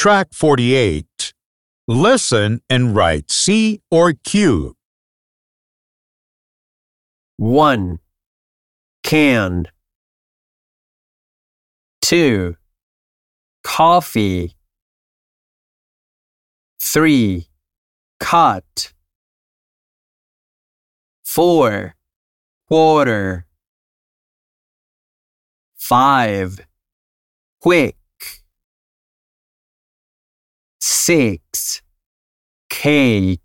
track 48, listen and write C or Q. 1. Can. 2. Coffee. 3. Cut. 4. Quarter. 5. Quick. 6. Cake.